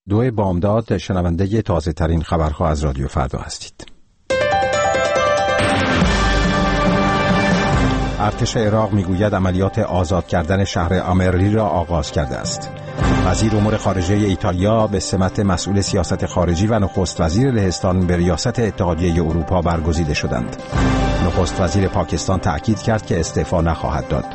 دو بامداد شنونده تازه ترین خبرها از رادیو فردا هستید. ارتش عراق میگوید عملیات آزاد کردن شهر آمرلی را آغاز کرده است. وزیر امور خارجه ایتالیا به سمت مسئول سیاست خارجی و نخست وزیر لهستان به ریاست اتحادیه اروپا برگزیده شدند. نخست وزیر پاکستان تأکید کرد که استعفا نخواهد داد.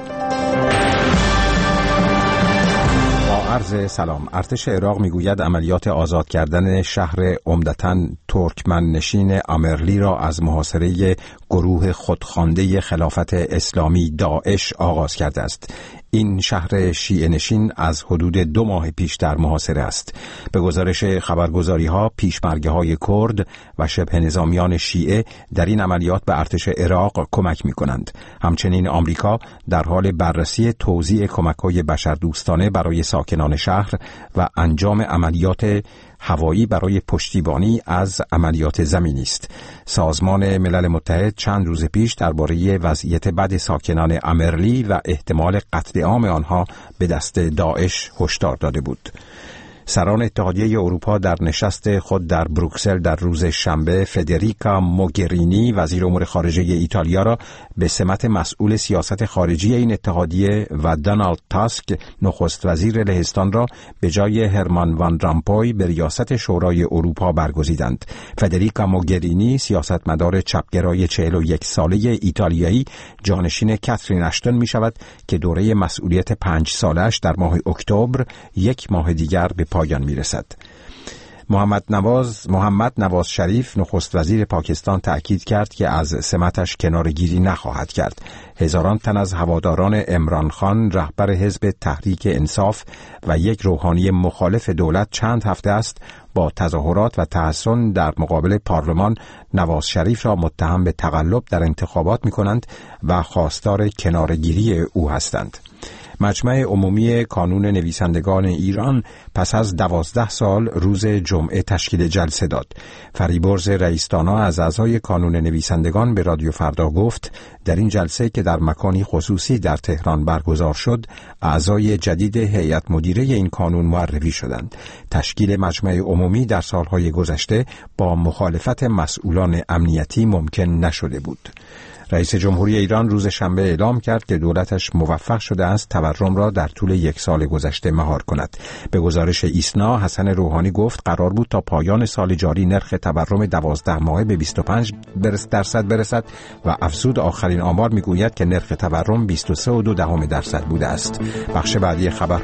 عرض سلام. ارتش عراق میگوید عملیات آزاد کردن شهر عمدتاً ترکمن نشین آمرلی را از محاصره گروه خودخوانده خلافت اسلامی داعش آغاز کرده است. این شهر شیعه نشین از حدود 2 ماه پیش در محاصره است. به گزارش خبرگزاری‌ها پیشمرگه‌های کرد و شبه نظامیان شیعه در این عملیات به ارتش عراق کمک می‌کنند. همچنین آمریکا در حال بررسی توزیع کمک‌های بشردوستانه برای ساکنان شهر و انجام عملیات هوایی برای پشتیبانی از عملیات زمینی است. سازمان ملل متحد چند روز پیش درباره وضعیت بد ساکنان آمرلی و احتمال قتل عام آنها به دست داعش هشدار داده بود. سران اتحادیه اروپا در نشست خود در بروکسل در روز شنبه فدریکا موگرینی وزیر امور خارجه ایتالیا را به سمت مسئول سیاست خارجی این اتحادیه و دونالد تاسک نخست وزیر لهستان را به جای هرمان وان رامپوی به ریاست شورای اروپا برگزیدند. فدریکا موگرینی سیاستمدار چپگرای 41 ساله ایتالیایی جانشین کاترین اشتون می شود که دوره مسئولیت 5 سالش در ماه اکتبر 1 ماه دیگر به پایان میرسد. محمد نواز شریف نخست وزیر پاکستان تأکید کرد که از سمتش کناره‌گیری نخواهد کرد. هزاران تن از هواداران عمران خان رهبر حزب تحریک انصاف و یک روحانی مخالف دولت چند هفته است با تظاهرات و تحصن در مقابل پارلمان نواز شریف را متهم به تقلب در انتخابات می‌کنند و خواستار کناره‌گیری او هستند. مجمع عمومی کانون نویسندگان ایران پس از 12 سال روز جمعه تشکیل جلسه داد. فریبرز رئیس‌دانا از اعضای کانون نویسندگان به رادیو فردا گفت در این جلسه که در مکانی خصوصی در تهران برگزار شد، اعضای جدید هیئت مدیره این کانون معرفی شدند. تشکیل مجمع عمومی در سالهای گذشته با مخالفت مسئولان امنیتی ممکن نشده بود. رئیس جمهوری ایران روز شنبه اعلام کرد که دولتش موفق شده است تورم را در طول 1 سال گذشته مهار کند. به گزارش ایسنا حسن روحانی گفت قرار بود تا پایان سال جاری نرخ تورم 12 ماهه به 25% برسد و افزود آخرین آمار میگوید که نرخ تورم 23.2% بوده است. بخش بعدی خبر